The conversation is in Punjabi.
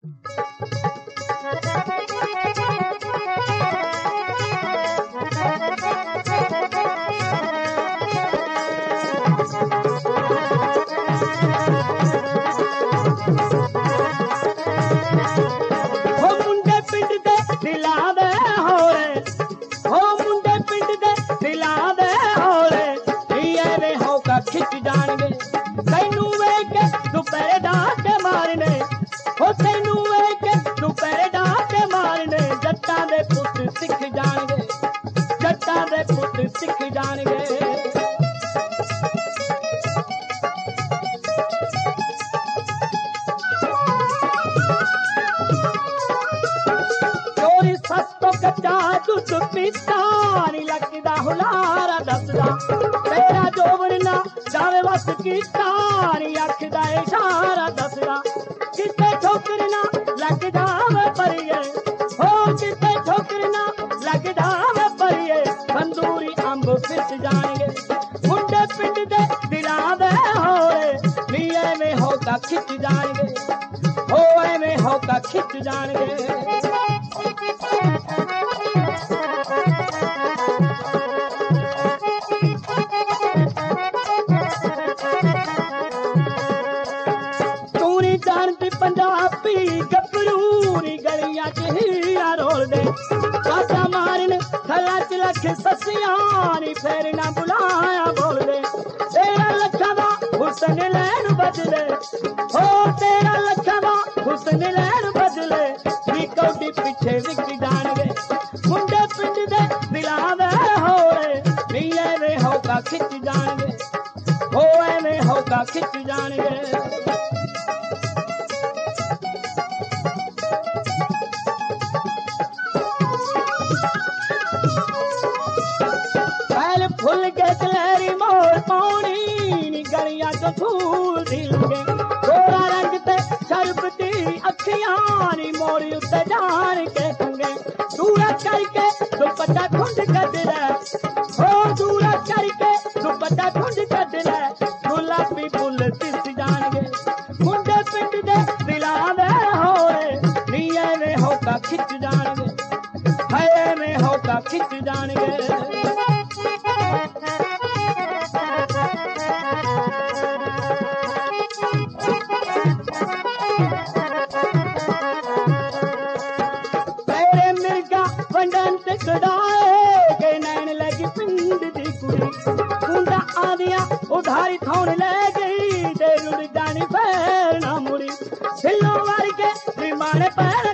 ਮੁੰਡੇ ਪਿੰਡ ਦੇ ਦਿਲਾਂ ਦੇ ਹੋਲੇ, ਮੁੰਡੇ ਪਿੰਡ ਦੇ ਦਿਲਾਂ ਦੇ ਹੋਲੇ, ਐਵੇਂ ਹੋਕਾ ਖਿੱਚ ਜਾਣਗੇ। ਤੈਨੂੰ ਵੇਖ ਕੇ ਦੁਪਹਿਰੇ ਡਾਂਟੇ ਮਾਰਨੇ, ਤੈਨੂੰ ਵੇਖ ਕੇ ਦੁਪਹਿਰੇ ਡਾਂਟੇ ਮਾਰਨੇ। ਜੱਟਾਂ ਦੇ ਪੁੱਤ ਸਿੱਖ ਜਾਣਗੇ, ਜੱਟਾਂ ਦੇ ਪੁੱਤ ਸਿੱਖ ਜਾਣਗੇ। ਸੱਸ ਤੋਂ ਕੱਚਾ ਦੁੱਧ ਪੀਤਾ ਨੀ ਲੱਗਦਾ ਹੁਲਾਰਾ ਦੱਸਦਾ, ਤੇਰਾ ਜੋਬਨ ਨਾ ਜਾਵੇ ਵਸ ਕੀਤਾ ਨੀ ਅੱਖ ਦਾ ਇਸ਼ਾਰਾ ਦੱਸਦਾ। ਕਿਤੇ ਠੋਕਰ ਨਾ ਲੱਗ ਜਾਵੇ ਪਰੀਏ, ਕਿਤੇ ਠੋਕਰ ਨਾ ਲੱਗ ਜਾਵੇ ਪਰੀਏ। ਬੰਦੂਰੀ ਅੰਬ ਫਿਸ ਜਾਣਗੇ, ਮੁੰਡੇ ਪਿੰਡ ਦੇ ਦਿਲਾਂ ਦੇ ਹੋਲੇ, ਨੀ ਐਵੇਂ ਹੋਕਾ ਖਿੱਚ ਜਾਣਗੇ, ਐਵੇਂ ਹੋਕਾ ਖਿੱਚ ਜਾਣਗੇ। ਜਾਣਦੀ ਪੰਜਾਬੀ ਗੱਭਰੂ ਨੀ ਗਲੀਆਂ ਚ ਹੀਰਾ ਰੋਲਦੇ, ਬਾਜਾ ਮਾਰਨ ਥੱਲਾ ਚ ਲੱਖ ਸੱਸੀਆਂ ਨੀ ਫੇਰ ਨਾ ਬੁਲਾਇਆ ਬੋਲਦੇ। ਤੇਰਾ ਲੱਖਾਂ ਦਾ ਹੁਸਨ ਲੈਣ ਬਦਲੇ, ਤੇਰਾ ਲੱਖਾਂ ਦਾ ਹੁਸਨ ਲੈਣ ਬਦਲੇ। ਨੀ ਕੌਡੀ ਪਿੱਛੇ ਵਿਕ ਜਾਣਗੇ, ਮੁੰਡੇ ਪਿੰਡ ਦੇ ਦਿਲਾਂ ਦੇ ਹੋਲੇ, ਨੀ ਐਵੇਂ ਹੋਕਾ ਖਿੱਚ ਜਾਣਗੇ, ਐਵੇਂ ਹੋਕਾ ਖਿੱਚ ਜਾਣਗੇ। फुल के कलहरी मोर पानी नी गलियां चो फूल दिलगे, गोरा रंग ते शरबती अखियां नी मोर उत्ते जान के संगे। दूरा करके दुपट्टा खुंड कद ले, दूरा करके दुपट्टा खुंड कद ले। गुलाबी फुल दिस जाणगे, मुंडे पिंड दे दिलां दे होले, नी एवें होका खिच जाणगे, हाय एवें होका खिच जाणगे। ਵੰਡਨ ਤੇ ਕਢਾਏ ਕੇ ਨੈਣ ਲੱਗੀ ਪਿੰਡ ਦੀ ਕੁੜੀ, ਕੁੰਡਾ ਆਦੀਆਂ ਉਧਾਰੀ ਥਾਉਣ ਲੈ ਗਈ, ਤੇ ਰੁੜ ਜਾਣੀ ਫੇਰ ਨਾ ਮੁੜੀ। ਢਿੱਲੋਂ ਵਰਗੇ ਨਿਮਾਣੇ ਪੈਣ